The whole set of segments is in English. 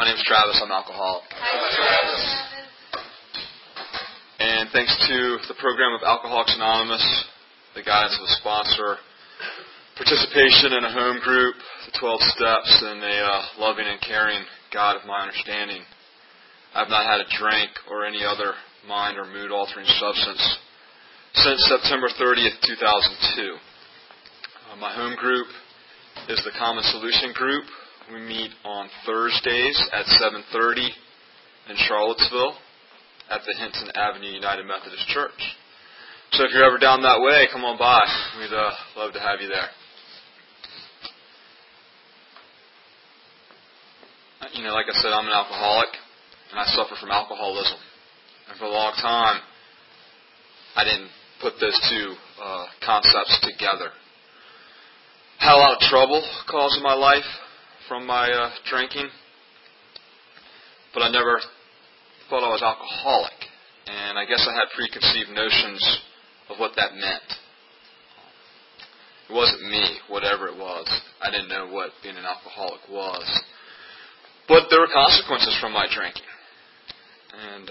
name's Travis. I'm alcoholic. And thanks to the program of Alcoholics Anonymous, the guidance of a sponsor, participation in a home group, the 12 steps, and a loving and caring God of my understanding, I've not had a drink or any other mind or mood-altering substance since September 30th, 2002. My home group is the Common Solution Group. We meet on Thursdays at 7:30 in Charlottesville at the Hinton Avenue United Methodist Church. So if you're ever down that way, come on by. We'd love to have you there. You know, like I said, I'm an alcoholic, and I suffer from alcoholism. And for a long time, I didn't put those two concepts together. Had a lot of trouble causing my life from my drinking, but I never thought I was alcoholic. And I guess I had preconceived notions of what that meant. It wasn't me, whatever it was. I didn't know what being an alcoholic was. But there were consequences from my drinking. And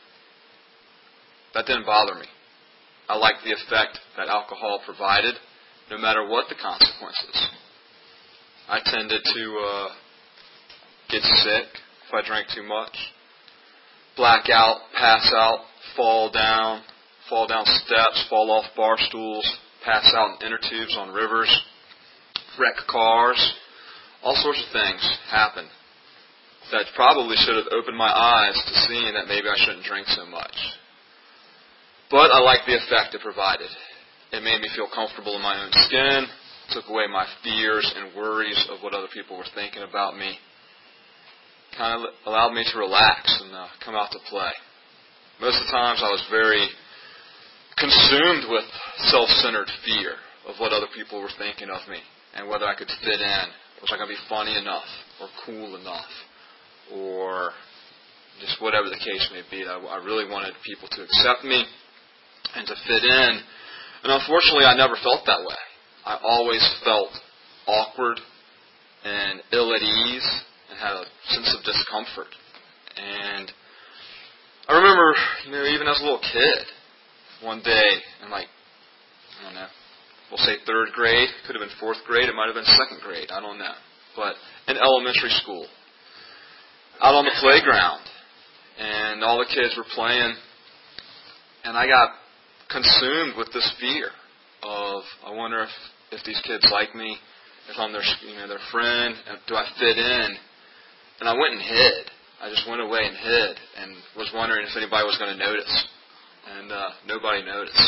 that didn't bother me. I liked the effect that alcohol provided, no matter what the consequences. I tended to get sick if I drank too much. Black out, pass out, fall down steps, fall off bar stools, pass out in inner tubes on rivers, wreck cars. All sorts of things happen that probably should have opened my eyes to seeing that maybe I shouldn't drink so much. But I liked the effect it provided. It made me feel comfortable in my own skin, took away my fears and worries of what other people were thinking about me. Kind of allowed me to relax and come out to play. Most of the times I was very consumed with self-centered fear of what other people were thinking of me and whether I could fit in. Was I going to be funny enough or cool enough or just whatever the case may be. I really wanted people to accept me and to fit in. And unfortunately, I never felt that way. I always felt awkward and ill at ease and had a sense of discomfort. And I remember, even as a little kid, one day in I don't know, we'll say 3rd grade, could have been 4th grade, it might have been 2nd grade, I don't know. But in elementary school, out on the playground, and all the kids were playing, and I got consumed with this fear of, I wonder if these kids like me, if I'm their friend, do I fit in? And I went and hid. I just went away and hid and was wondering if anybody was going to notice. And nobody noticed.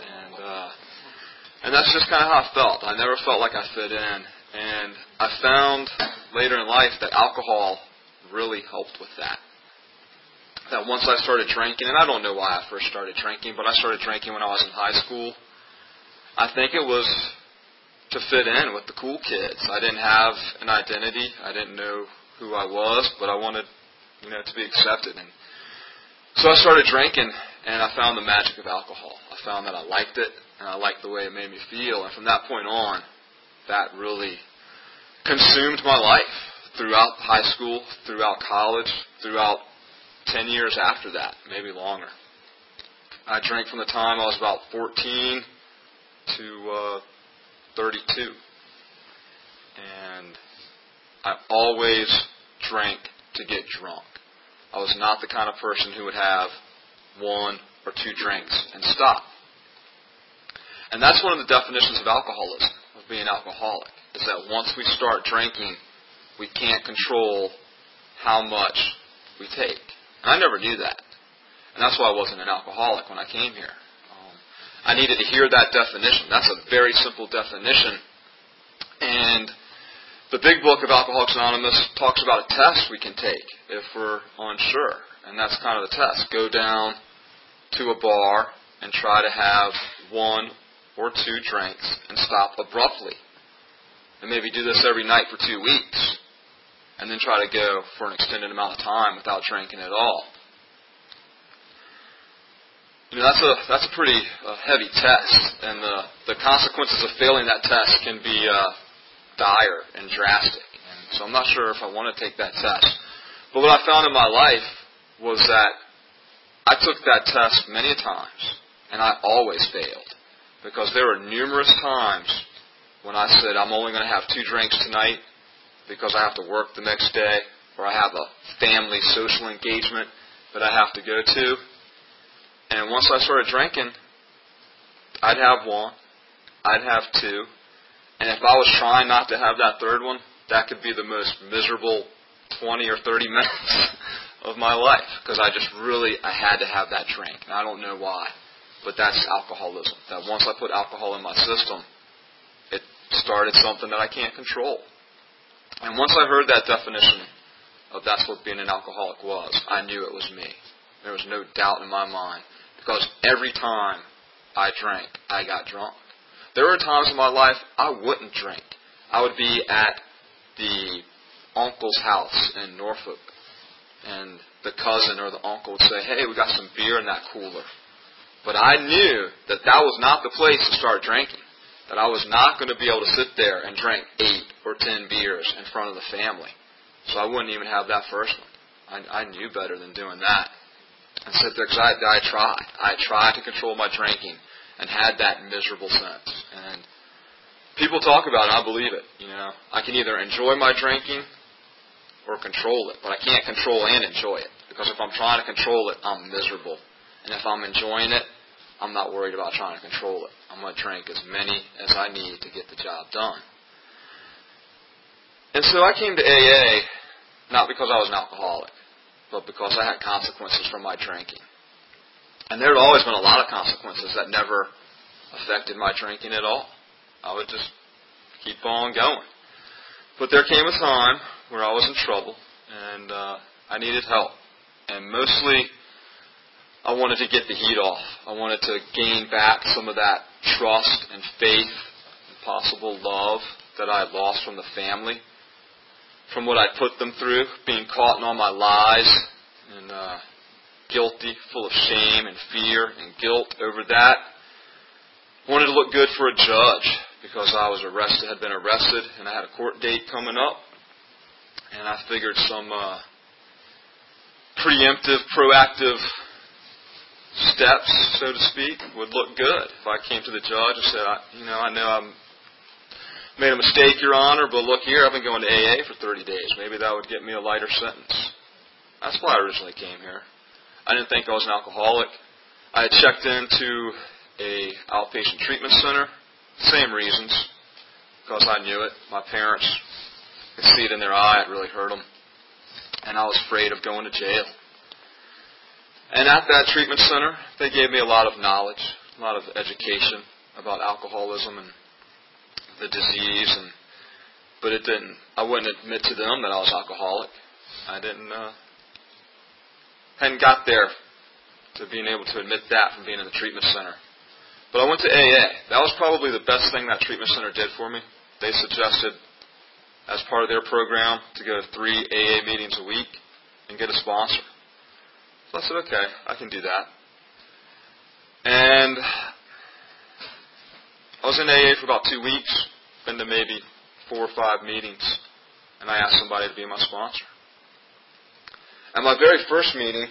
And that's just kind of how I felt. I never felt like I fit in. And I found later in life that alcohol really helped with that. That once I started drinking, and I don't know why I first started drinking, but I started drinking when I was in high school. I think it was to fit in with the cool kids. I didn't have an identity. I didn't know who I was, but I wanted, to be accepted. And so I started drinking, and I found the magic of alcohol. I found that I liked it, and I liked the way it made me feel. And from that point on, that really consumed my life throughout high school, throughout college, throughout 10 years after that, maybe longer. I drank from the time I was about 14 to 32. And I always drank to get drunk. I was not the kind of person who would have 1 or 2 drinks and stop. And that's one of the definitions of alcoholism, of being alcoholic, is that once we start drinking, we can't control how much we take. And I never knew that. And that's why I wasn't an alcoholic when I came here. I needed to hear that definition. That's a very simple definition. And the big book of Alcoholics Anonymous talks about a test we can take if we're unsure. And that's kind of the test. Go down to a bar and try to have 1 or 2 drinks and stop abruptly. And maybe do this every night for 2 weeks. And then try to go for an extended amount of time without drinking at all. That's a pretty heavy test, and the consequences of failing that test can be dire and drastic. And so I'm not sure if I want to take that test. But what I found in my life was that I took that test many times, and I always failed. Because there were numerous times when I said, I'm only going to have 2 drinks tonight because I have to work the next day, or I have a family social engagement that I have to go to. And once I started drinking, I'd have 1, I'd have 2, and if I was trying not to have that 3rd one, that could be the most miserable 20 or 30 minutes of my life, because I had to have that drink. And I don't know why, but that's alcoholism. That once I put alcohol in my system, it started something that I can't control. And once I heard that definition of that's what being an alcoholic was, I knew it was me. There was no doubt in my mind, because every time I drank, I got drunk. There were times in my life I wouldn't drink. I would be at the uncle's house in Norfolk, and the cousin or the uncle would say, hey, we got some beer in that cooler. But I knew that that was not the place to start drinking, that I was not going to be able to sit there and drink 8 or 10 beers in front of the family. So I wouldn't even have that first one. I knew better than doing that. And sit there because I tried. I tried to control my drinking and had that miserable sense. And people talk about it, I believe it. I can either enjoy my drinking or control it, but I can't control and enjoy it, because if I'm trying to control it, I'm miserable. And if I'm enjoying it, I'm not worried about trying to control it. I'm going to drink as many as I need to get the job done. And so I came to AA not because I was an alcoholic, but because I had consequences from my drinking. And there had always been a lot of consequences that never affected my drinking at all. I would just keep on going. But there came a time where I was in trouble, and I needed help. And mostly, I wanted to get the heat off. I wanted to gain back some of that trust and faith and possible love that I had lost from the family, from what I put them through, being caught in all my lies and guilty, full of shame and fear and guilt over that. Wanted to look good for a judge because I was arrested, had been arrested, and I had a court date coming up. And I figured some preemptive, proactive steps, so to speak, would look good if I came to the judge and said, I know I made a mistake, Your Honor, but look here, I've been going to AA for 30 days. Maybe that would get me a lighter sentence. That's why I originally came here. I didn't think I was an alcoholic. I had checked into a outpatient treatment center. Same reasons, because I knew it. My parents could see it in their eye. It really hurt them. And I was afraid of going to jail. And at that treatment center, they gave me a lot of knowledge, a lot of education about alcoholism and the disease. But it didn't. I wouldn't admit to them that I was alcoholic. I hadn't got there to being able to admit that from being in the treatment center. But I went to AA. That was probably the best thing that treatment center did for me. They suggested, as part of their program, to go to 3 AA meetings a week and get a sponsor. So I said, okay, I can do that. And I was in AA for about 2 weeks, been to maybe 4 or 5 meetings, and I asked somebody to be my sponsor. At my very first meeting,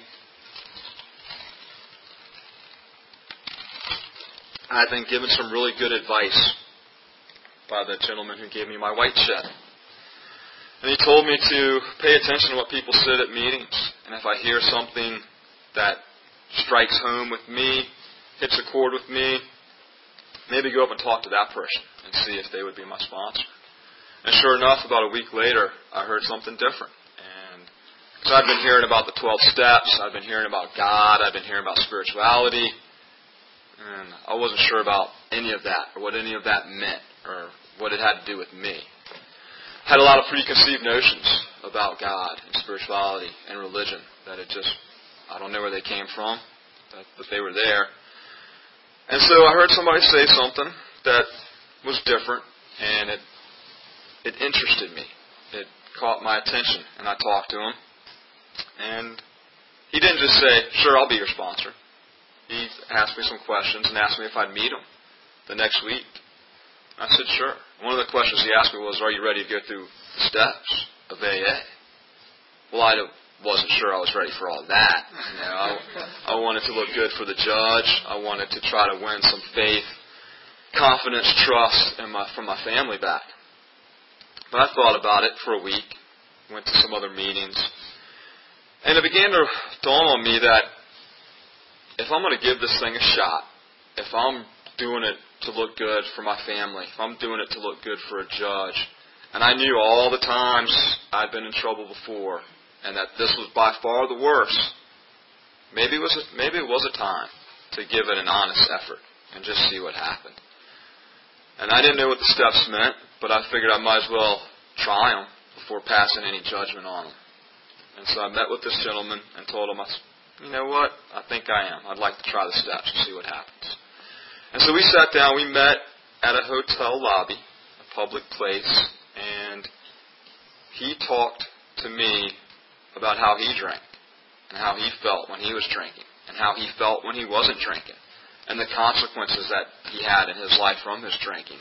I had been given some really good advice by the gentleman who gave me my white shed. And he told me to pay attention to what people said at meetings. And if I hear something that strikes home with me, hits a chord with me, maybe go up and talk to that person and see if they would be my sponsor. And sure enough, about a week later, I heard something different. And so I've been hearing about the 12 steps, I've been hearing about God, I've been hearing about spirituality, and I wasn't sure about any of that, or what any of that meant, or what it had to do with me. I had a lot of preconceived notions about God and spirituality and religion that I don't know where they came from, but they were there. And so I heard somebody say something that was different, and it interested me. It caught my attention, and I talked to him. And he didn't just say, sure, I'll be your sponsor. He asked me some questions and asked me if I'd meet him the next week. I said, sure. One of the questions he asked me was, are you ready to go through the steps of AA? Well, I wasn't sure I was ready for all that. I wanted to look good for the judge. I wanted to try to win some faith, confidence, trust from my family back. But I thought about it for a week, went to some other meetings, and it began to dawn on me that if I'm going to give this thing a shot, if I'm doing it to look good for my family, if I'm doing it to look good for a judge, and I knew all the times I'd been in trouble before, and that this was by far the worst, maybe it was a time to give it an honest effort and just see what happened. And I didn't know what the steps meant, but I figured I might as well try them before passing any judgment on them. And so I met with this gentleman and told him, you know what, I think I am. I'd like to try the steps and see what happens. And so we sat down, we met at a hotel lobby, a public place, and he talked to me about how he drank, and how he felt when he was drinking, and how he felt when he wasn't drinking, and the consequences that he had in his life from his drinking.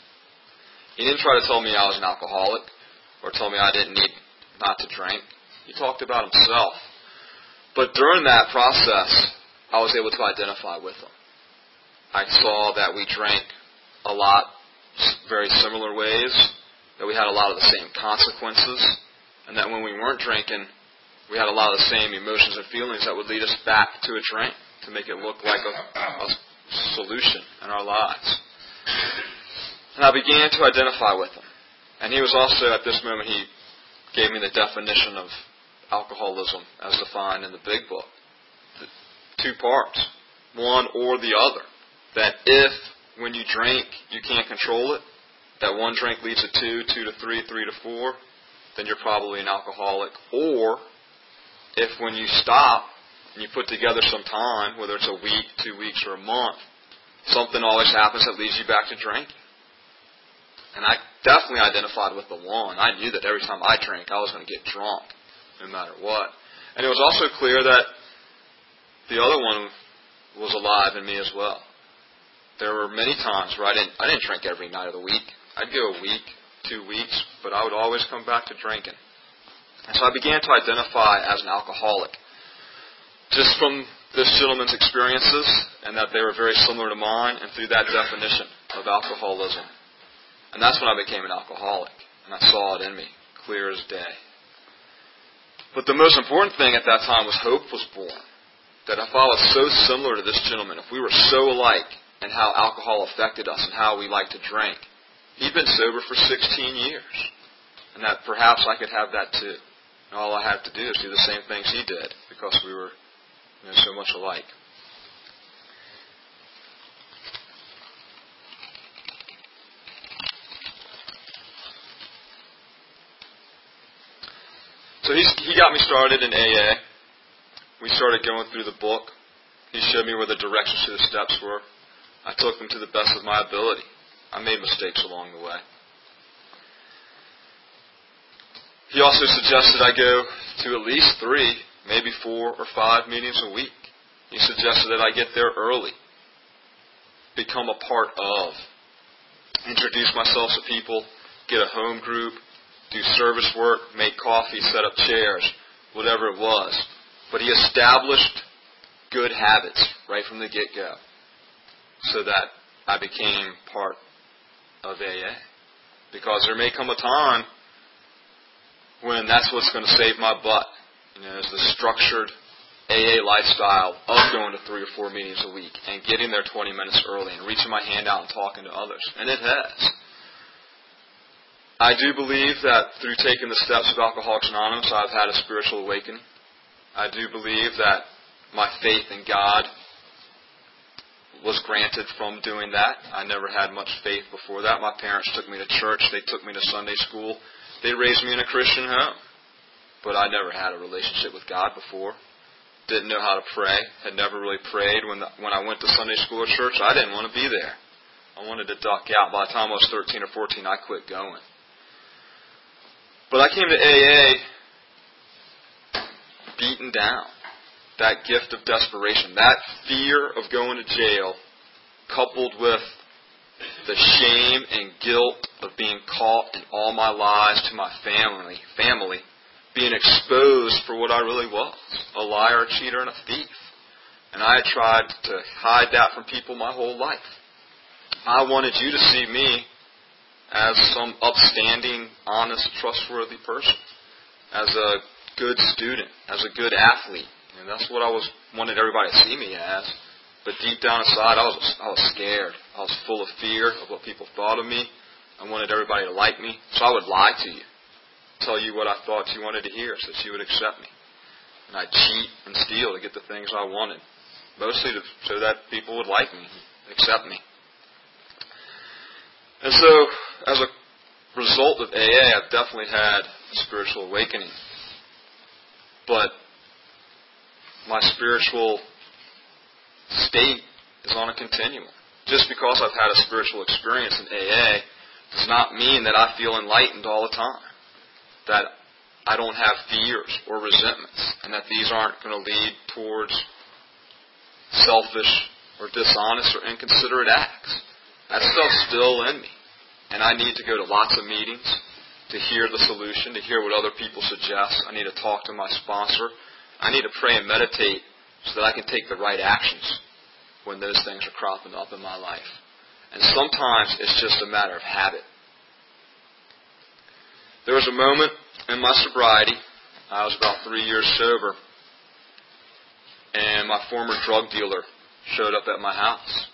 He didn't try to tell me I was an alcoholic, or tell me I didn't need not to drink. He talked about himself. But during that process, I was able to identify with him. I saw that we drank a lot, very similar ways, that we had a lot of the same consequences, and that when we weren't drinking, we had a lot of the same emotions and feelings that would lead us back to a drink to make it look like a solution in our lives. And I began to identify with him. And he was also, at this moment, he gave me the definition of alcoholism as defined in the Big Book. Two parts, one or the other. That if, when you drink, you can't control it, that one drink leads to 2, 2 to 3, 3 to 4, then you're probably an alcoholic. Or, if when you stop and you put together some time, whether it's a week, 2 weeks, or a month, something always happens that leads you back to drinking. And I definitely identified with the one. I knew that every time I drank, I was going to get drunk, no matter what. And it was also clear that the other one was alive in me as well. There were many times where I didn't drink every night of the week. I'd go a week, 2 weeks, but I would always come back to drinking. And so I began to identify as an alcoholic, just from this gentleman's experiences, and that they were very similar to mine, and through that definition of alcoholism. And that's when I became an alcoholic, and I saw it in me, clear as day. But the most important thing at that time was hope was born. That if I was so similar to this gentleman, if we were so alike in how alcohol affected us and how we like to drink, he'd been sober for 16 years, and that perhaps I could have that too. And all I had to do is do the same things he did, because we were so much alike. So he got me started in AA. We started going through the book. He showed me where the directions to the steps were. I took them to the best of my ability. I made mistakes along the way. He also suggested I go to at least 3, maybe 4 or 5 meetings a week. He suggested that I get there early, become a part of, introduce myself to people, get a home group, do service work, make coffee, set up chairs, whatever it was. But he established good habits right from the get-go so that I became part of AA. Because there may come a time when that's what's going to save my butt. Is the structured AA lifestyle of going to 3 or 4 meetings a week and getting there 20 minutes early and reaching my hand out and talking to others. And it has. I do believe that through taking the steps of Alcoholics Anonymous, I've had a spiritual awakening. I do believe that my faith in God was granted from doing that. I never had much faith before that. My parents took me to church. They took me to Sunday school. They raised me in a Christian home. But I never had a relationship with God before. Didn't know how to pray. Had never really prayed. When I went to Sunday school or church, I didn't want to be there. I wanted to duck out. By the time I was 13 or 14, I quit going. But I came to AA beaten down. That gift of desperation, that fear of going to jail, coupled with the shame and guilt of being caught in all my lies to my family, being exposed for what I really was, a liar, a cheater, and a thief. And I had tried to hide that from people my whole life. I wanted you to see me as some upstanding, honest, trustworthy person, as a good student, as a good athlete. And that's what I wanted everybody to see me as. But deep down inside, I was scared. I was full of fear of what people thought of me. I wanted everybody to like me, so I would lie to you, tell you what I thought you wanted to hear so that you would accept me. And I'd cheat and steal to get the things I wanted, mostly so that people would like me, accept me. And so, as a result of AA, I've definitely had a spiritual awakening. But my spiritual state is on a continuum. Just because I've had a spiritual experience in AA does not mean that I feel enlightened all the time, that I don't have fears or resentments, and that these aren't going to lead towards selfish or dishonest or inconsiderate acts. That stuff's still in me, and I need to go to lots of meetings to hear the solution, to hear what other people suggest. I need to talk to my sponsor. I need to pray and meditate so that I can take the right actions when those things are cropping up in my life. And sometimes it's just a matter of habit. There was a moment in my sobriety, I was about 3 years sober, and my former drug dealer showed up at my house.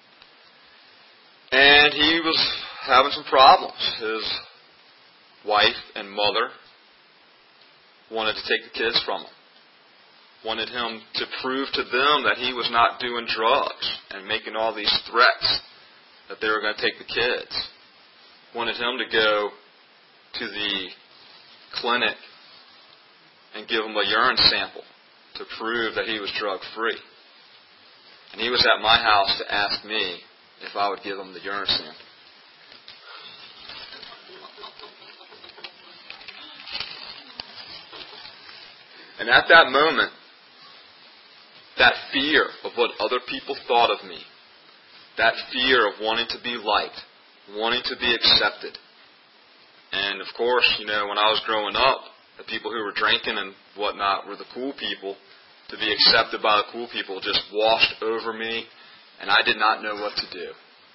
And he was having some problems. His wife and mother wanted to take the kids from him. Wanted him to prove to them that he was not doing drugs and making all these threats that they were going to take the kids. Wanted him to go to the clinic and give him a urine sample to prove that he was drug-free. And he was at my house to ask me if I would give him the urine sample. And at that moment, that fear of what other people thought of me, that fear of wanting to be liked, wanting to be accepted. And of course, when I was growing up, the people who were drinking and whatnot were the cool people. To be accepted by the cool people just washed over me, and I did not know what to do.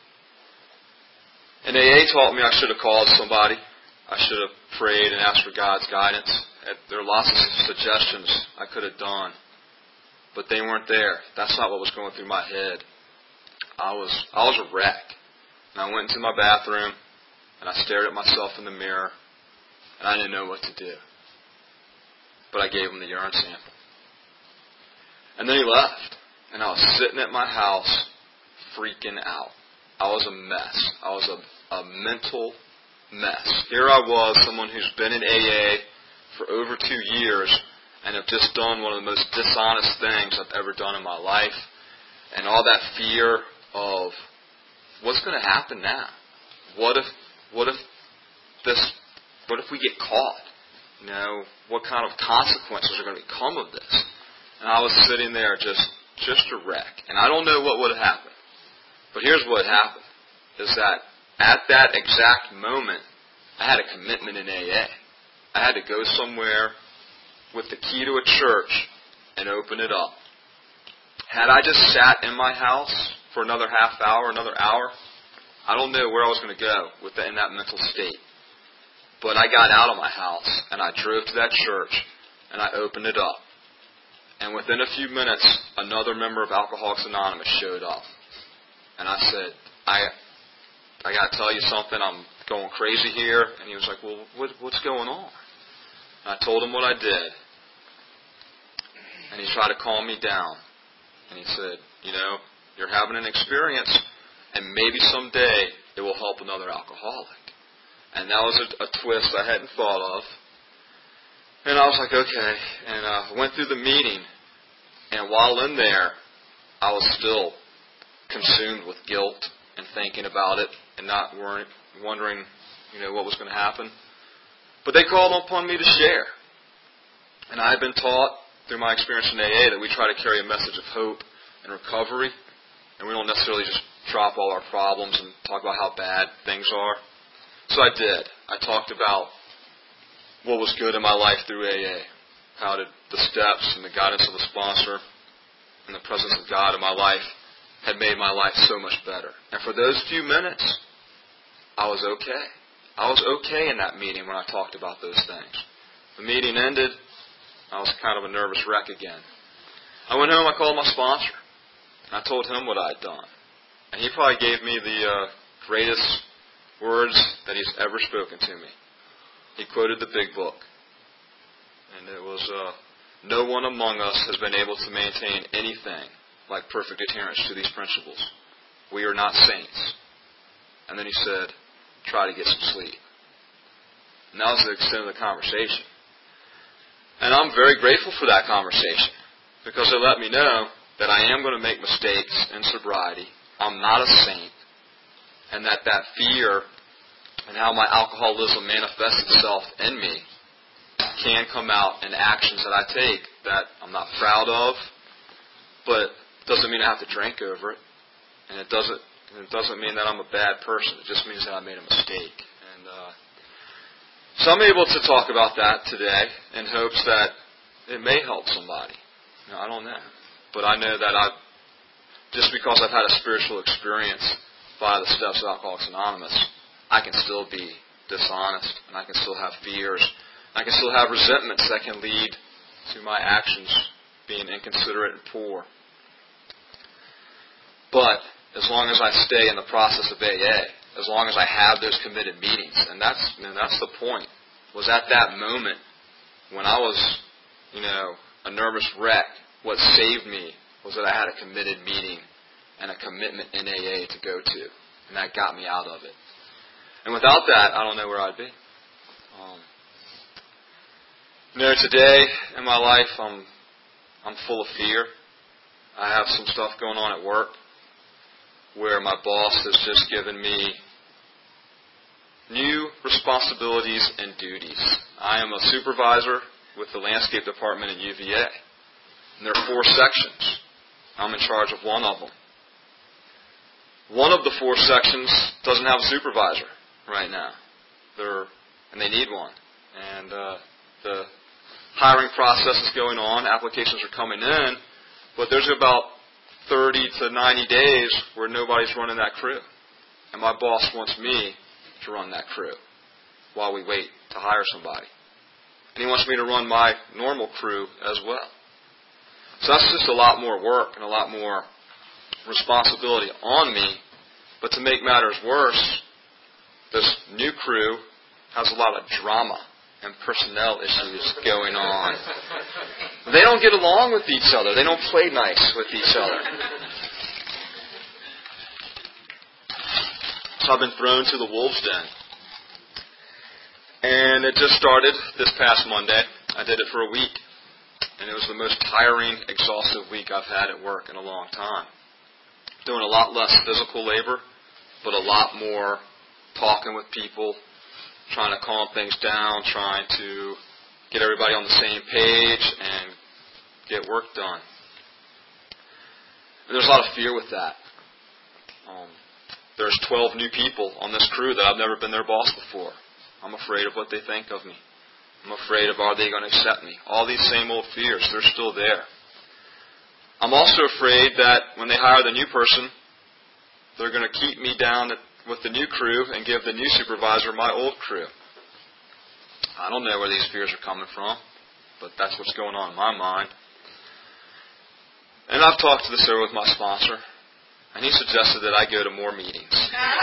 And AA taught me I should have called somebody. I should have prayed and asked for God's guidance. There are lots of suggestions I could have done, but they weren't there. That's not what was going through my head. I was a wreck. And I went into my bathroom, and I stared at myself in the mirror, and I didn't know what to do. But I gave him the urine sample. And then he left, and I was sitting at my house freaking out. I was a mess. I was a mental mess. Here I was, someone who's been in AA for over 2 years, and have just done one of the most dishonest things I've ever done in my life. And all that fear of what's going to happen now? What if we get caught? What kind of consequences are going to come of this? And I was sitting there just a wreck. And I don't know what would have happened. But here's what happened, is that at that exact moment, I had a commitment in AA. I had to go somewhere with the key to a church and open it up. Had I just sat in my house for another half hour, another hour, I don't know where I was going to go in that mental state. But I got out of my house, and I drove to that church, and I opened it up. And within a few minutes, another member of Alcoholics Anonymous showed up. And I said, I got to tell you something, I'm going crazy here. And he was like, well, what's going on? And I told him what I did. And he tried to calm me down. And he said, you're having an experience, and maybe someday it will help another alcoholic. And that was a twist I hadn't thought of. And I was like, okay. And I went through the meeting, and while in there, I was still consumed with guilt and thinking about it and not wondering, what was going to happen. But they called upon me to share. And I had been taught through my experience in AA that we try to carry a message of hope and recovery, and we don't necessarily just drop all our problems and talk about how bad things are. So I did. I talked about what was good in my life through AA. How did the steps and the guidance of a sponsor and the presence of God in my life had made my life so much better. And for those few minutes, I was okay. I was okay in that meeting when I talked about those things. The meeting ended. I was kind of a nervous wreck again. I went home, I called my sponsor. I told him what I had done. And he probably gave me the greatest words that he's ever spoken to me. He quoted the big book. And it was, no one among us has been able to maintain anything like perfect adherence to these principles. We are not saints. And then he said, try to get some sleep. And that was the extent of the conversation. And I'm very grateful for that conversation because it let me know that I am going to make mistakes in sobriety. I'm not a saint. And that fear and how my alcoholism manifests itself in me can come out in actions that I take that I'm not proud of, but it doesn't mean I have to drink over it. And it doesn't mean that I'm a bad person. It just means that I made a mistake. And so I'm able to talk about that today in hopes that it may help somebody. I don't know. But I know that just because I've had a spiritual experience by the steps of Alcoholics Anonymous, I can still be dishonest, and I can still have fears. I can still have resentments that can lead to my actions being inconsiderate and poor. But as long as I stay in the process of AA, as long as I have those committed meetings, and that's the point, was at that moment when I was, a nervous wreck, what saved me was that I had a committed meeting and a commitment in AA to go to, and that got me out of it. And without that, I don't know where I'd be. Today in my life, I'm full of fear. I have some stuff going on at work where my boss has just given me new responsibilities and duties. I am a supervisor with the landscape department at UVA. And there are 4 sections. I'm in charge of one of them. One of the 4 sections doesn't have a supervisor right now. And they need one. And the hiring process is going on. Applications are coming in. But there's about 30 to 90 days where nobody's running that crew. And my boss wants me to run that crew while we wait to hire somebody. And he wants me to run my normal crew as well. So that's just a lot more work and a lot more responsibility on me. But to make matters worse, this new crew has a lot of drama and personnel issues going on. They don't get along with each other. They don't play nice with each other. So I've been thrown to the wolves' den. And it just started this past Monday. I did it for a week. And it was the most tiring, exhaustive week I've had at work in a long time. Doing a lot less physical labor, but a lot more talking with people, trying to calm things down, trying to get everybody on the same page and get work done. And there's a lot of fear with that. There's 12 new people on this crew that I've never been their boss before. I'm afraid of what they think of me. I'm afraid of, are they going to accept me? All these same old fears, they're still there. I'm also afraid that when they hire the new person, they're going to keep me down with the new crew and give the new supervisor my old crew. I don't know where these fears are coming from, but that's what's going on in my mind. And I've talked this over with my sponsor, and he suggested that I go to more meetings.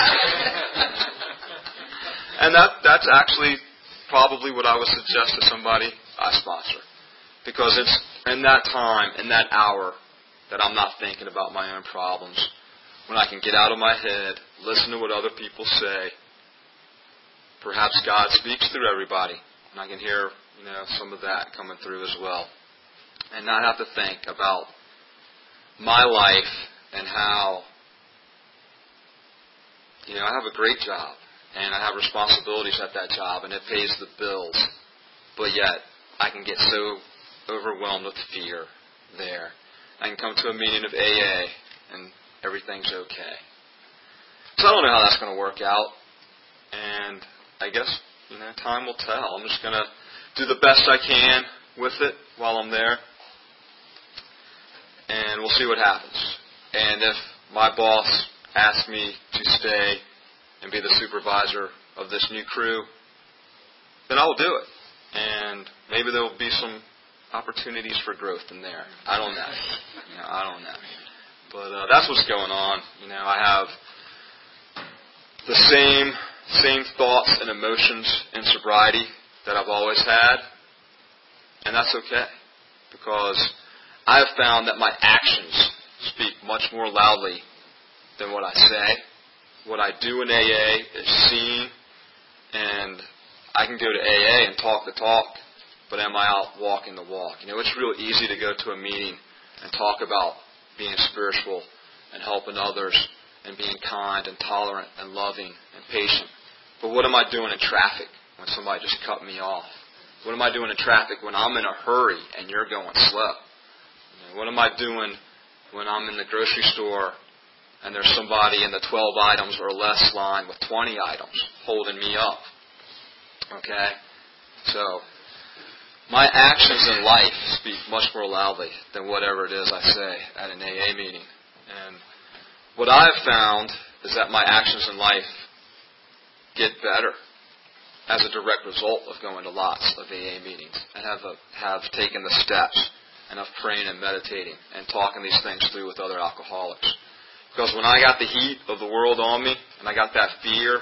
And that's actually probably what I would suggest to somebody I sponsor. Because it's in that time, in that hour, that I'm not thinking about my own problems. When I can get out of my head, listen to what other people say. Perhaps God speaks through everybody. And I can hear, some of that coming through as well. And not have to think about my life and how, I have a great job. And I have responsibilities at that job, and it pays the bills. But yet, I can get so overwhelmed with fear there. I can come to a meeting of AA, and everything's okay. So I don't know how that's going to work out. And I guess, time will tell. I'm just going to do the best I can with it while I'm there, and we'll see what happens. And if my boss asks me to stay and be the supervisor of this new crew, then I will do it. And maybe there will be some opportunities for growth in there. I don't know. I don't know. But that's what's going on. I have the same thoughts and emotions in sobriety that I've always had, and that's okay, because I have found that my actions speak much more loudly than what I say. What I do in AA is seen, and I can go to AA and talk the talk, but am I out walking the walk? It's real easy to go to a meeting and talk about being spiritual and helping others and being kind and tolerant and loving and patient. But what am I doing in traffic when somebody just cut me off? What am I doing in traffic when I'm in a hurry and you're going slow? What am I doing when I'm in the grocery store and there's somebody in the 12 items or less line with 20 items holding me up? Okay? So, my actions in life speak much more loudly than whatever it is I say at an AA meeting. And what I have found is that my actions in life get better as a direct result of going to lots of AA meetings and have taken the steps and of praying and meditating and talking these things through with other alcoholics. Because when I got the heat of the world on me and I got that fear,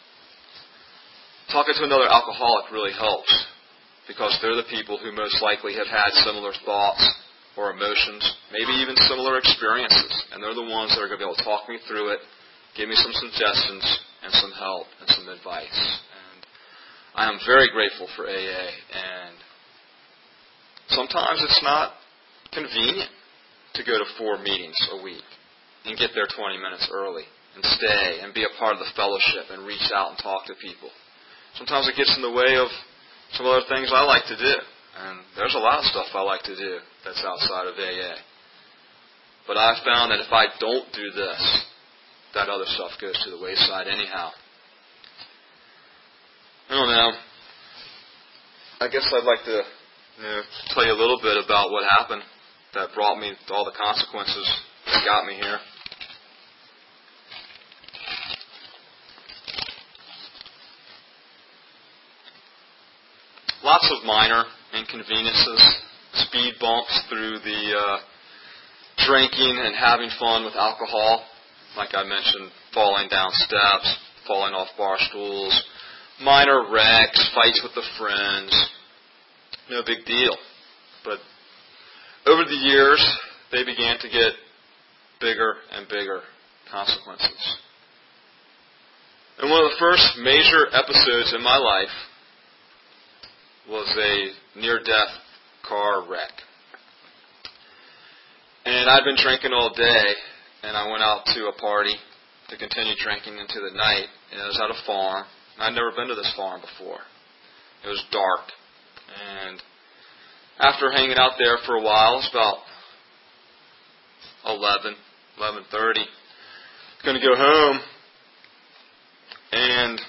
talking to another alcoholic really helps, because they're the people who most likely have had similar thoughts or emotions, maybe even similar experiences, and they're the ones that are going to be able to talk me through it, give me some suggestions and some help and some advice. And I am very grateful for AA, and sometimes it's not convenient to go to 4 meetings a week and get there 20 minutes early and stay and be a part of the fellowship and reach out and talk to people. Sometimes it gets in the way of some other things I like to do. And there's a lot of stuff I like to do that's outside of AA. But I've found that if I don't do this, that other stuff goes to the wayside anyhow. I don't know. I guess I'd like to tell you a little bit about what happened that brought me to all the consequences that got me here. Lots of minor inconveniences, speed bumps through the drinking and having fun with alcohol. Like I mentioned, falling down steps, falling off bar stools, minor wrecks, fights with the friends. No big deal. But over the years, they began to get bigger and bigger consequences. And one of the first major episodes in my life was a near-death car wreck. And I'd been drinking all day, and I went out to a party to continue drinking into the night, and it was at a farm. And I'd never been to this farm before. It was dark, and after hanging out there for a while, it was about 11:30. Going to go home, and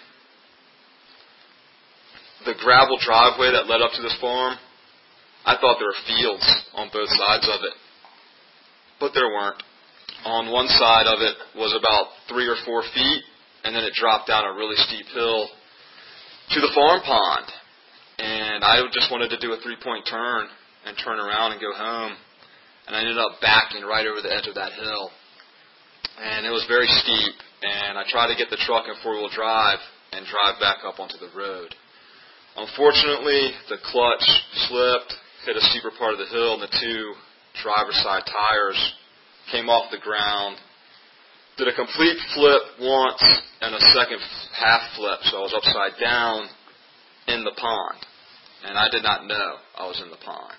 the gravel driveway that led up to this farm, I thought there were fields on both sides of it. But there weren't. On one side of it was about 3 or 4 feet, and then it dropped down a really steep hill to the farm pond. And I just wanted to do a 3-point turn and turn around and go home. And I ended up backing right over the edge of that hill. And it was very steep, and I tried to get the truck in 4-wheel drive and drive back up onto the road. Unfortunately, the clutch slipped, hit a steeper part of the hill, and the 2 driver's side tires came off the ground. Did a complete flip once and a second half flip, so I was upside down in the pond. And I did not know I was in the pond.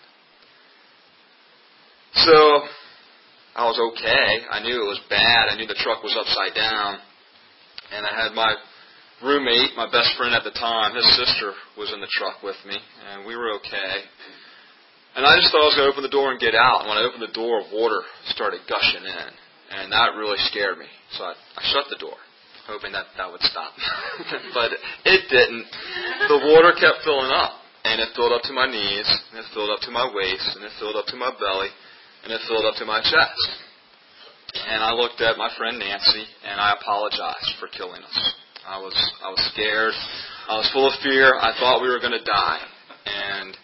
So, I was okay. I knew it was bad. I knew the truck was upside down. And I had my roommate, my best friend at the time, his sister was in the truck with me, and we were okay. And I just thought I was going to open the door and get out. And when I opened the door, water started gushing in. And that really scared me. So I shut the door, hoping that would stop. But it didn't. The water kept filling up. and it filled up to my knees, and it filled up to my waist, and it filled up to my belly, and it filled up to my chest. And I looked at my friend Nancy, and I apologized for killing us. I was scared. I was full of fear. I thought we were going to die. And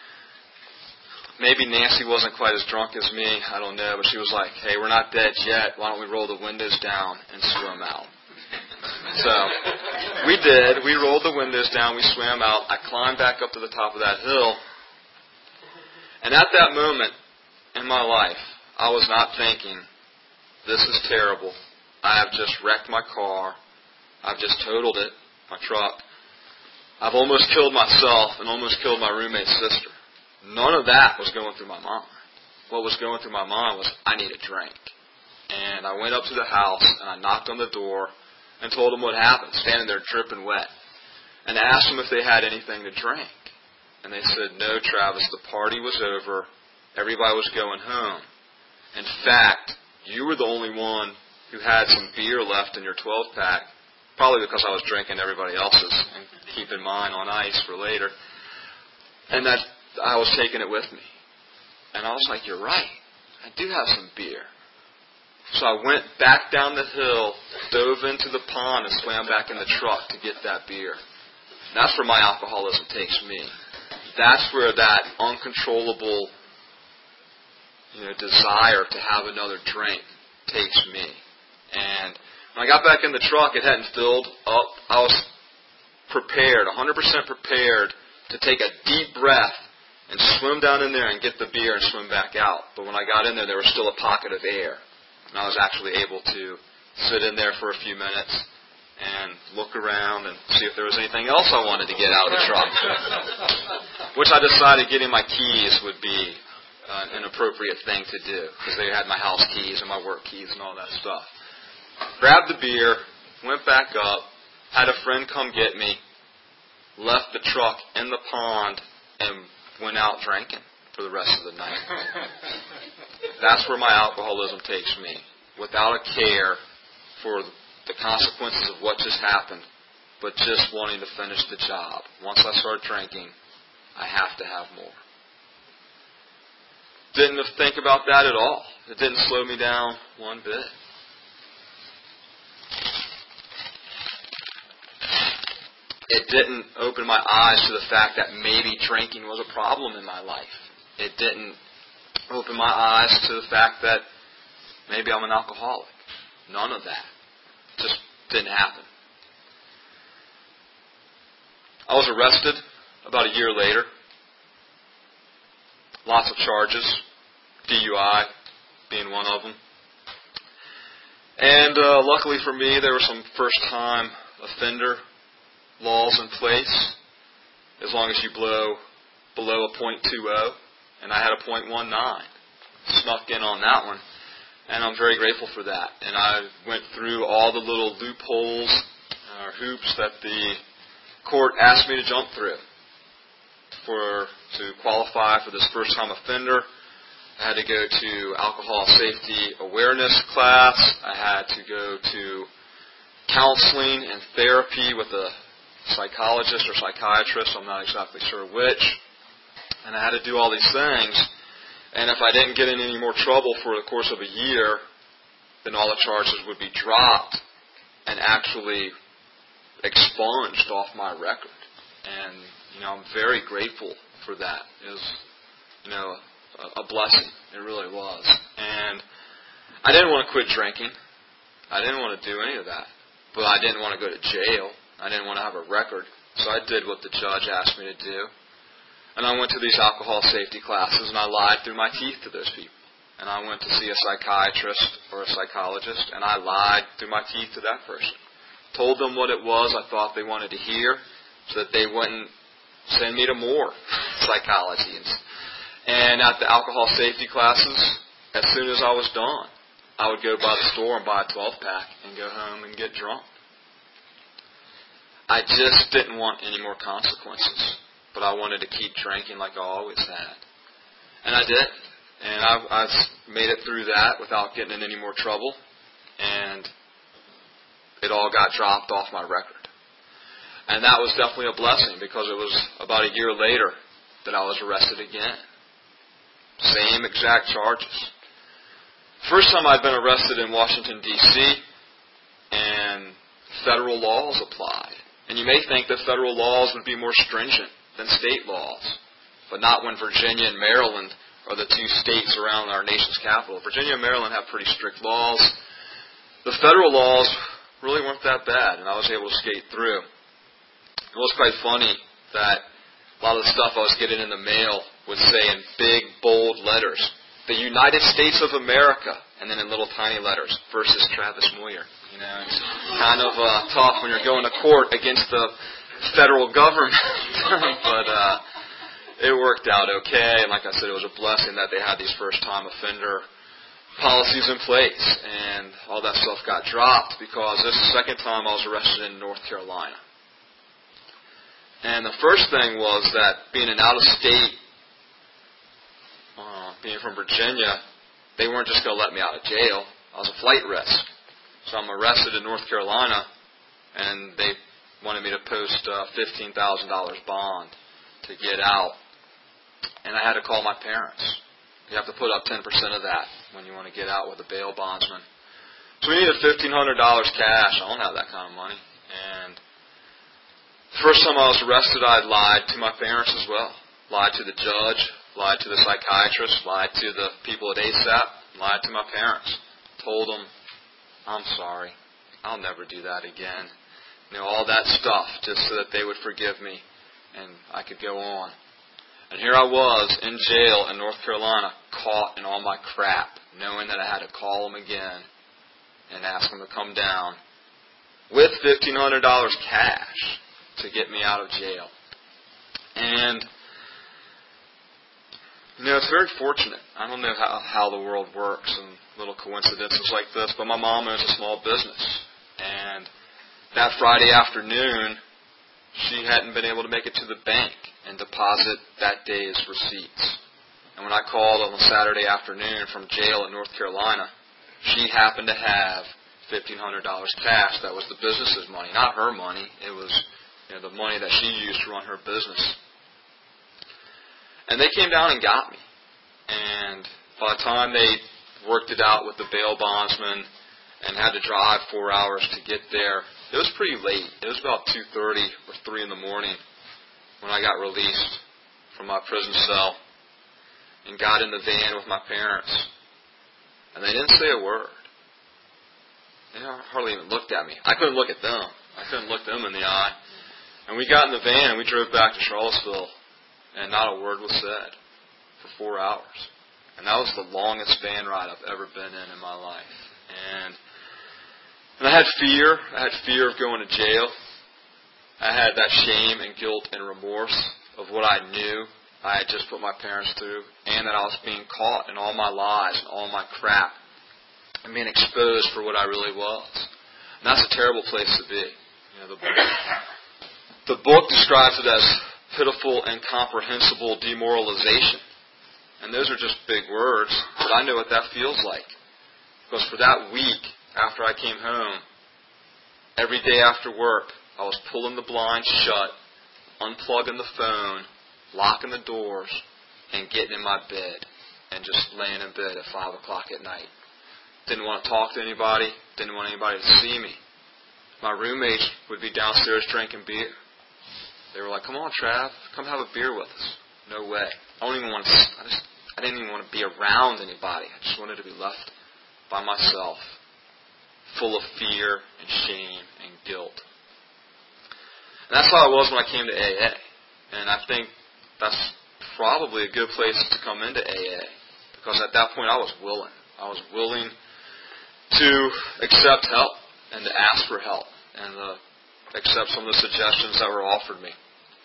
maybe Nancy wasn't quite as drunk as me. I don't know. But she was like, hey, we're not dead yet. Why don't we roll the windows down and swim out? So we did. We rolled the windows down. We swam out. I climbed back up to the top of that hill. And at that moment in my life, I was not thinking, this is terrible. I have just wrecked my car. I've just totaled it, my truck. I've almost killed myself and almost killed my roommate's sister. None of that was going through my mind. What was going through my mind was, I need a drink. And I went up to the house and I knocked on the door and told them what happened, standing there dripping wet. And I asked them if they had anything to drink. And they said, no, Travis, the party was over. Everybody was going home. In fact, you were the only one who had some beer left in your 12-pack, probably because I was drinking everybody else's and keeping mine on ice for later. And that I was taking it with me. And I was like, you're right. I do have some beer. So I went back down the hill, dove into the pond, and swam back in the truck to get that beer. And that's where my alcoholism takes me. That's where that uncontrollable desire to have another drink takes me. And when I got back in the truck, it hadn't filled up. I was prepared, 100% prepared, to take a deep breath and swim down in there and get the beer and swim back out. But when I got in there, there was still a pocket of air. And I was actually able to sit in there for a few minutes and look around and see if there was anything else I wanted to get out of the truck. Which I decided getting my keys would be an appropriate thing to do, because they had my house keys and my work keys and all that stuff. Grabbed the beer, went back up, had a friend come get me, left the truck in the pond, and went out drinking for the rest of the night. That's where my alcoholism takes me, without a care for the consequences of what just happened, but just wanting to finish the job. Once I start drinking, I have to have more. Didn't think about that at all. It didn't slow me down one bit. It didn't open my eyes to the fact that maybe drinking was a problem in my life. It didn't open my eyes to the fact that maybe I'm an alcoholic. None of that. It just didn't happen. I was arrested about a year later. Lots of charges, DUI being one of them. And luckily for me, there were some first-time offender laws in place, as long as you blow below a .20, and I had a .19. Snuck in on that one, and I'm very grateful for that. And I went through all the little loopholes or hoops that the court asked me to jump through to qualify for this first-time offender. I had to go to alcohol safety awareness class. I had to go to counseling and therapy with a psychologist or psychiatrist. I'm not exactly sure which. And I had to do all these things. And if I didn't get in any more trouble for the course of a year, then all the charges would be dropped and actually expunged off my record. And I'm very grateful for that. It was, a blessing. It really was. And I didn't want to quit drinking. I didn't want to do any of that. But I didn't want to go to jail. I didn't want to have a record. So I did what the judge asked me to do. And I went to these alcohol safety classes, and I lied through my teeth to those people. And I went to see a psychiatrist or a psychologist, and I lied through my teeth to that person. Told them what it was I thought they wanted to hear, so that they wouldn't send me to more psychology. And at the alcohol safety classes, as soon as I was done, I would go by the store and buy a 12-pack and go home and get drunk. I just didn't want any more consequences, but I wanted to keep drinking like I always had. And I did. And I made it through that without getting in any more trouble. And it all got dropped off my record. And that was definitely a blessing, because it was about a year later that I was arrested again. Same exact charges. First time I'd been arrested in Washington, D.C., and federal laws applied. And you may think that federal laws would be more stringent than state laws, but not when Virginia and Maryland are the two states around our nation's capital. Virginia and Maryland have pretty strict laws. The federal laws really weren't that bad, and I was able to skate through. It was quite funny that a lot of the stuff I was getting in the mail would say in big, bold letters, the United States of America, and then in little tiny letters, versus Travis Moyer. You know, it's kind of tough when you're going to court against the federal government, but it worked out okay, and like I said, it was a blessing that they had these first-time offender policies in place, and all that stuff got dropped because this is the second time I was arrested in North Carolina. And the first thing was that being an out-of-state, being from Virginia, they weren't just going to let me out of jail. I was a flight risk. So I'm arrested in North Carolina, and they wanted me to post a $15,000 bond to get out. And I had to call my parents. You have to put up 10% of that when you want to get out with a bail bondsman. So we needed $1,500 cash. I don't have that kind of money. And the first time I was arrested, I lied to my parents as well. Lied to the judge, lied to the psychiatrist, lied to the people at ASAP, lied to my parents. Told them, I'm sorry. I'll never do that again. You know, all that stuff just so that they would forgive me and I could go on. And here I was in jail in North Carolina, caught in all my crap, knowing that I had to call them again and ask them to come down with $1,500 cash to get me out of jail. And, you know, it's very fortunate. I don't know how the world works and little coincidences like this, but my mom owns a small business. And that Friday afternoon, she hadn't been able to make it to the bank and deposit that day's receipts. And when I called on a Saturday afternoon from jail in North Carolina, she happened to have $1,500 cash. That was the business's money, not her money. It was, you know, the money that she used to run her business. And they came down and got me. And by the time they worked it out with the bail bondsman and had to drive 4 hours to get there, it was pretty late. It was about 2:30 or 3 in the morning when I got released from my prison cell and got in the van with my parents. And they didn't say a word. They hardly even looked at me. I couldn't look at them. I couldn't look them in the eye. And we got in the van and we drove back to Charlottesville, and not a word was said for 4 hours. And that was the longest van ride I've ever been in my life. And I had fear. I had fear of going to jail. I had that shame and guilt and remorse of what I knew I had just put my parents through, and that I was being caught in all my lies and all my crap and being exposed for what I really was. And that's a terrible place to be. You know, the book describes it as pitiful, incomprehensible demoralization. And those are just big words, but I know what that feels like. Because for that week after I came home, every day after work, I was pulling the blinds shut, unplugging the phone, locking the doors, and getting in my bed and just laying in bed at 5 o'clock at night. Didn't want to talk to anybody, didn't want anybody to see me. My roommates would be downstairs drinking beer. They were like, "Come on, Trav, come have a beer with us." No way. I didn't even want to be around anybody. I just wanted to be left by myself, full of fear and shame and guilt. And that's how I was when I came to AA. And I think that's probably a good place to come into AA, because at that point I was willing. I was willing to accept help and to ask for help and accept some of the suggestions that were offered me.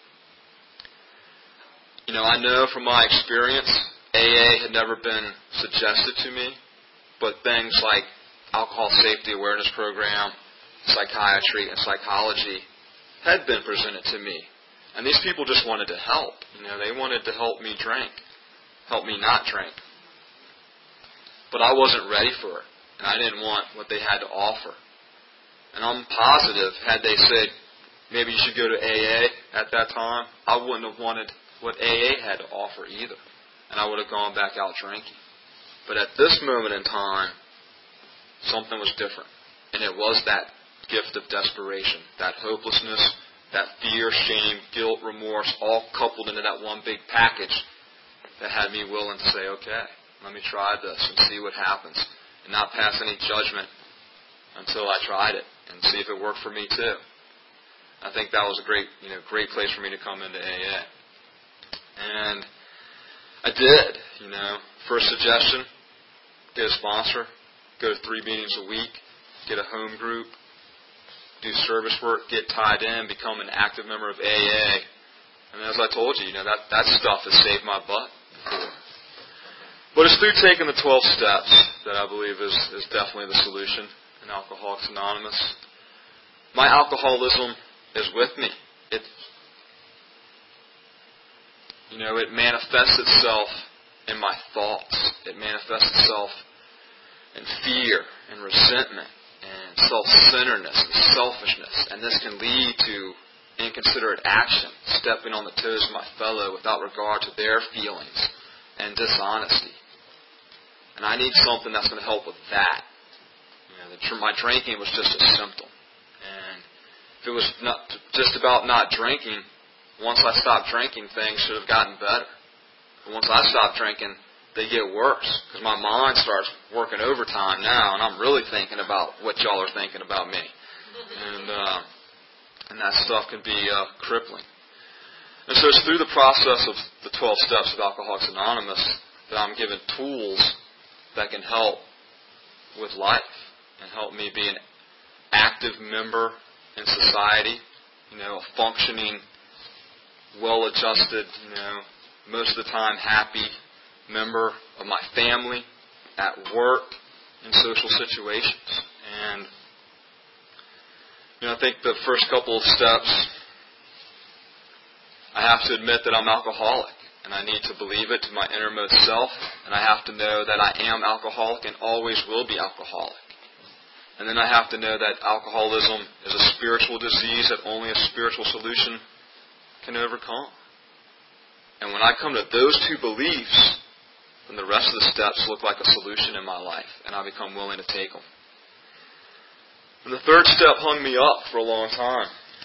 You know, I know from my experience, AA had never been suggested to me, but things like alcohol safety awareness program, psychiatry, and psychology had been presented to me. And these people just wanted to help. You know, they wanted to help me drink, help me not drink. But I wasn't ready for it, and I didn't want what they had to offer. And I'm positive, had they said, maybe you should go to AA at that time, I wouldn't have wanted what AA had to offer either. And I would have gone back out drinking. But at this moment in time, something was different. And it was that gift of desperation, that hopelessness, that fear, shame, guilt, remorse, all coupled into that one big package that had me willing to say, okay, let me try this and see what happens. And not pass any judgment until I tried it and see if it worked for me too. I think that was a great place for me to come into AA. And I did, First suggestion, get a sponsor, go to 3 meetings a week, get a home group, do service work, get tied in, become an active member of AA. And as I told you, that stuff has saved my butt before. But it's through taking the 12 steps that I believe is definitely the solution in Alcoholics Anonymous. My alcoholism is with me. It manifests itself in my thoughts. It manifests itself in fear and resentment and self-centeredness and selfishness. And this can lead to inconsiderate action, stepping on the toes of my fellow without regard to their feelings and dishonesty. And I need something that's going to help with that. My drinking was just a symptom. And if it was not just about not drinking, once I stopped drinking, things should have gotten better. But once I stopped drinking, they get worse. Because my mind starts working overtime now, and I'm really thinking about what y'all are thinking about me. And that stuff can be crippling. And so it's through the process of the 12 steps of Alcoholics Anonymous that I'm given tools that can help with life and help me be an active member in society, a functioning, well-adjusted, most of the time happy member of my family, at work, in social situations. And, I think the first couple of steps, I have to admit that I'm alcoholic. And I need to believe it to my innermost self. And I have to know that I am alcoholic and always will be alcoholic. And then I have to know that alcoholism is a spiritual disease that only a spiritual solution can overcome. And when I come to those 2 beliefs, then the rest of the steps look like a solution in my life. And I become willing to take them. And the 3rd step hung me up for a long time.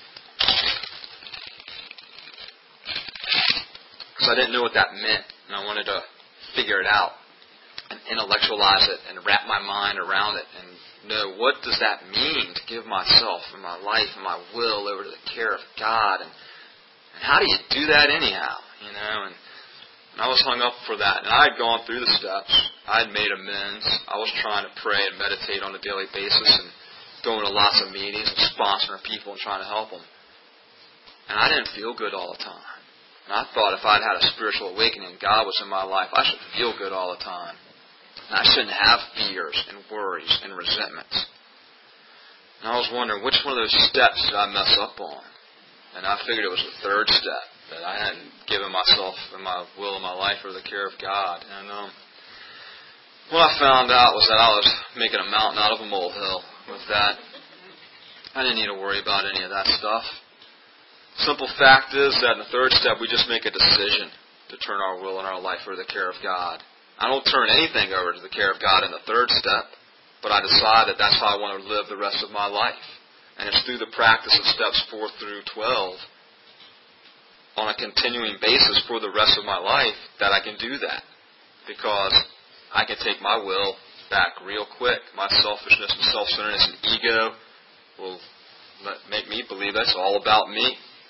Because I didn't know what that meant. And I wanted to figure it out and intellectualize it and wrap my mind around it and know what does that mean to give myself and my life and my will over to the care of God. And how do you do that anyhow? And I was hung up for that. And I had gone through the steps. I had made amends. I was trying to pray and meditate on a daily basis and going to lots of meetings and sponsoring people and trying to help them. And I didn't feel good all the time. And I thought if I'd had a spiritual awakening and God was in my life, I should feel good all the time. And I shouldn't have fears and worries and resentments. And I was wondering, which one of those steps did I mess up on? And I figured it was the 3rd step, that I hadn't given myself and my will and my life for the care of God. And what I found out was that I was making a mountain out of a molehill with that. I didn't need to worry about any of that stuff. Simple fact is that in the 3rd step, we just make a decision to turn our will and our life over to the care of God. I don't turn anything over to the care of God in the 3rd step, but I decide that that's how I want to live the rest of my life. And it's through the practice of steps 4 through 12 on a continuing basis for the rest of my life that I can do that. Because I can take my will back real quick. My selfishness and self-centeredness and ego will make me believe that's all about me.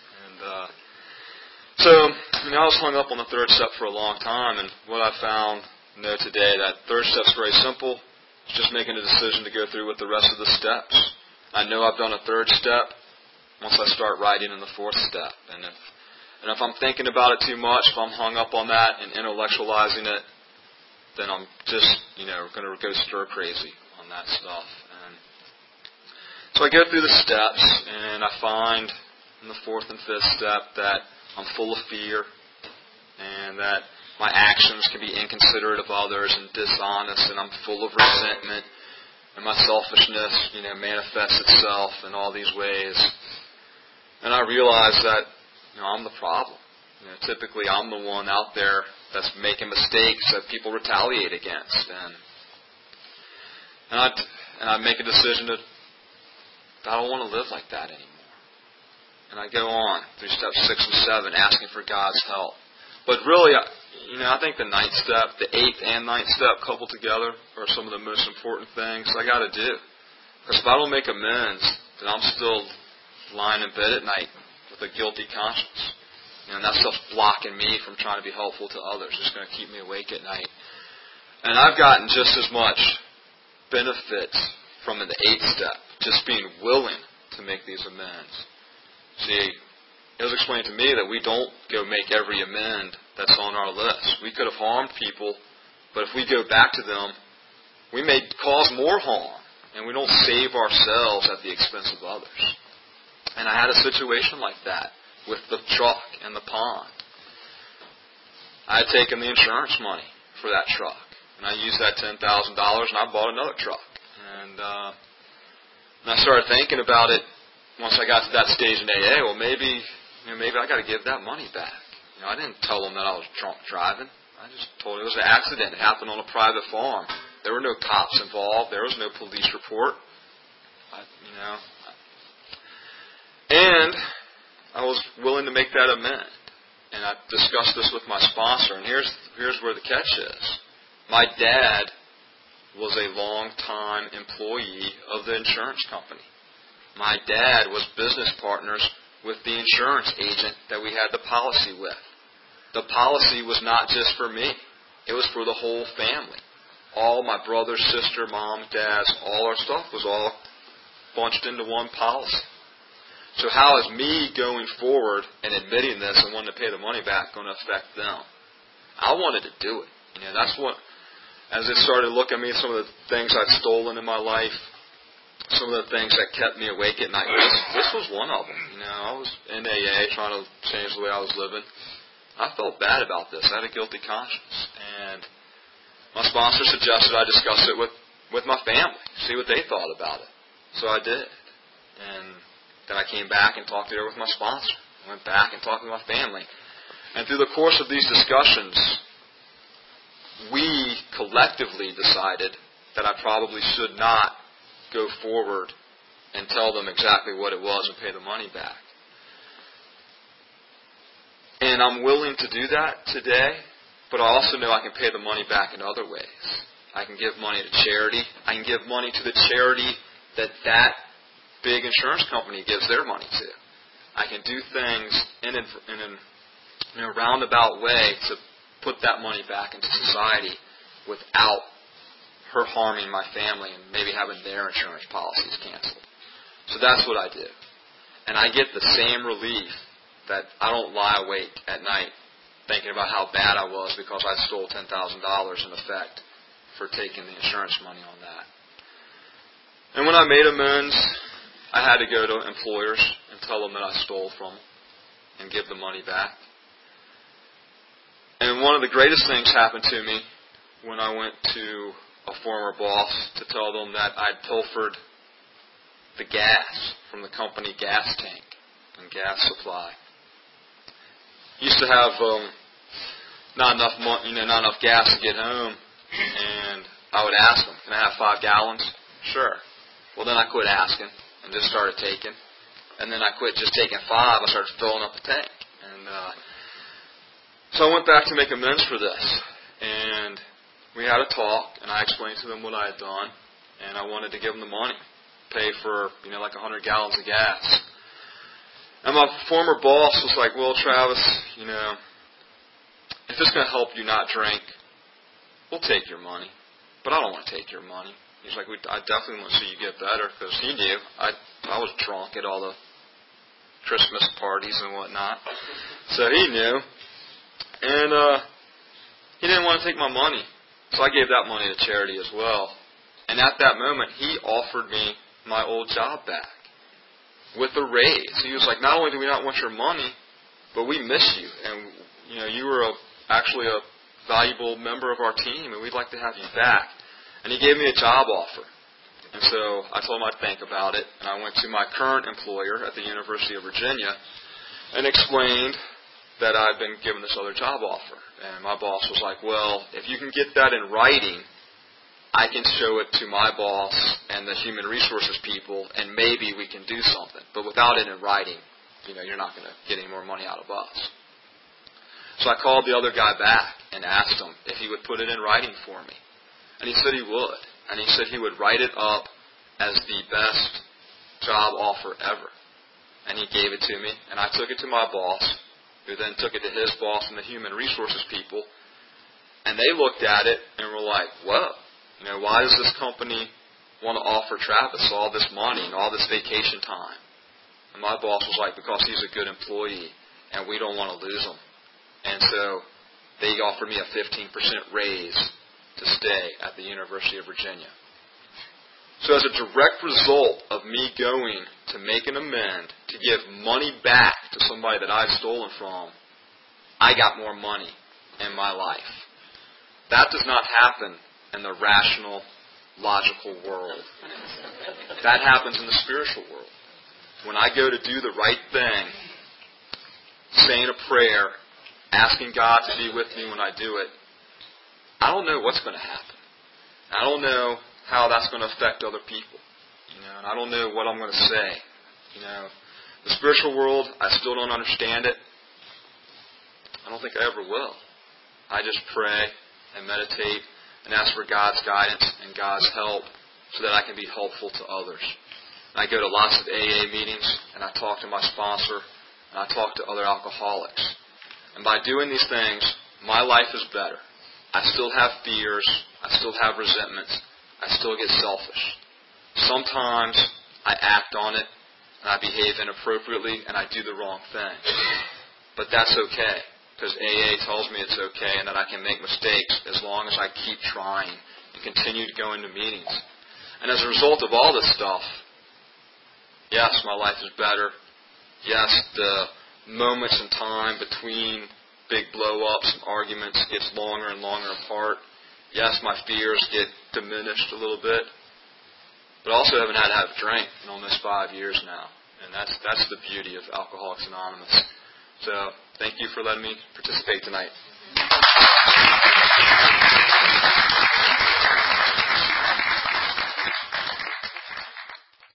So I was hung up on the 3rd step for a long time, and what I found today, that 3rd step's very simple. It's just making a decision to go through with the rest of the steps. I know I've done a 3rd step once I start writing in the 4th step. And if I'm thinking about it too much, if I'm hung up on that and intellectualizing it, then I'm just, going to go stir crazy on that stuff. And so I go through the steps, and I find in the 4th and 5th step that I'm full of fear, and that my actions can be inconsiderate of others and dishonest, and I'm full of resentment, and my selfishness, manifests itself in all these ways. And I realize that, I'm the problem. Typically I'm the one out there that's making mistakes that people retaliate against, and I make a decision that I don't want to live like that anymore. And I go on through steps 6 and 7, asking for God's help. But really, I think the 9th step, the 8th and 9th step coupled together are some of the most important things I got to do. Because if I don't make amends, then I'm still lying in bed at night with a guilty conscience. And that stuff's blocking me from trying to be helpful to others. It's going to keep me awake at night. And I've gotten just as much benefits from the 8th step, just being willing to make these amends. See, it was explained to me that we don't go make every amend that's on our list. We could have harmed people, but if we go back to them, we may cause more harm, and we don't save ourselves at the expense of others. And I had a situation like that with the truck and the pond. I had taken the insurance money for that truck, and I used that $10,000, and I bought another truck. And I started thinking about it. Once I got to that stage in AA, well, maybe I got to give that money back. I didn't tell them that I was drunk driving. I just told them it was an accident. It happened on a private farm. There were no cops involved. There was no police report. And I was willing to make that amend. And I discussed this with my sponsor. And here's where the catch is. My dad was a long-time employee of the insurance company. My dad was business partners with the insurance agent that we had the policy with. The policy was not just for me. It was for the whole family. All my brother, sister, mom, dads, all our stuff was all bunched into one policy. So how is me going forward and admitting this and wanting to pay the money back going to affect them? I wanted to do it. That's what, as I started looking at me, some of the things I'd stolen in my life, some of the things that kept me awake at night. This was one of them. I was in AA trying to change the way I was living. I felt bad about this. I had a guilty conscience. And my sponsor suggested I discuss it with my family, see what they thought about it. So I did. And then I came back and talked it over with my sponsor. I went back and talked with my family. And through the course of these discussions, we collectively decided that I probably should not go forward and tell them exactly what it was and pay the money back. And I'm willing to do that today, but I also know I can pay the money back in other ways. I can give money to charity. I can give money to the charity that big insurance company gives their money to. I can do things in a roundabout way to put that money back into society without her harming my family and maybe having their insurance policies canceled. So that's what I do. And I get the same relief that I don't lie awake at night thinking about how bad I was because I stole $10,000 in effect for taking the insurance money on that. And when I made amends, I had to go to employers and tell them that I stole from them and give the money back. And one of the greatest things happened to me when I went to a former boss to tell them that I'd pilfered the gas from the company gas tank and gas supply. Used to have not enough gas to get home, and I would ask them, "Can I have 5 gallons?" Sure. Well, then I quit asking and just started taking, and then I quit just taking 5. I started filling up the tank, and so I went back to make amends for this, and we had a talk, and I explained to them what I had done, and I wanted to give them the money, pay for, like 100 gallons of gas. And my former boss was like, "Well, Travis, if it's going to help you not drink, we'll take your money, but I don't want to take your money." He's like, "I definitely want to see you get better," because he knew I was drunk at all the Christmas parties and whatnot. So he knew. And he didn't want to take my money. So I gave that money to charity as well. And at that moment, he offered me my old job back with a raise. He was like, "Not only do we not want your money, but we miss you. And, you were actually a valuable member of our team, and we'd like to have you back." And he gave me a job offer. And so I told him I'd think about it. And I went to my current employer at the University of Virginia and explained that I'd been given this other job offer. And my boss was like, well, if you can get that in writing, I can show it to my boss and the human resources people, and maybe we can do something. But without it in writing, you're not going to get any more money out of us. So I called the other guy back and asked him if he would put it in writing for me. And he said he would. And he said he would write it up as the best job offer ever. And he gave it to me, and I took it to my boss, who then took it to his boss and the human resources people. And they looked at it and were like, whoa, why does this company want to offer Travis all this money and all this vacation time? And my boss was like, because he's a good employee, and we don't want to lose him. And so they offered me a 15% raise to stay at the University of Virginia. So as a direct result of me going to make an amend to give money back to somebody that I'd stolen from, I got more money in my life. That does not happen in the rational, logical world. That happens in the spiritual world. When I go to do the right thing, saying a prayer, asking God to be with me when I do it, I don't know what's going to happen. I don't know how that's going to affect other people. And I don't know what I'm going to say. The spiritual world, I still don't understand it. I don't think I ever will. I just pray and meditate and ask for God's guidance and God's help so that I can be helpful to others. And I go to lots of AA meetings, and I talk to my sponsor, and I talk to other alcoholics. And by doing these things, my life is better. I still have fears. I still have resentments. I still get selfish. Sometimes I act on it, and I behave inappropriately, and I do the wrong thing. But that's okay, because AA tells me it's okay and that I can make mistakes as long as I keep trying and continue to go into meetings. And as a result of all this stuff, yes, my life is better. Yes, the moments in time between big blow-ups and arguments gets longer and longer apart. Yes, my fears get diminished a little bit. But I also haven't had to have a drink in almost 5 years now. And that's the beauty of Alcoholics Anonymous. So, thank you for letting me participate tonight.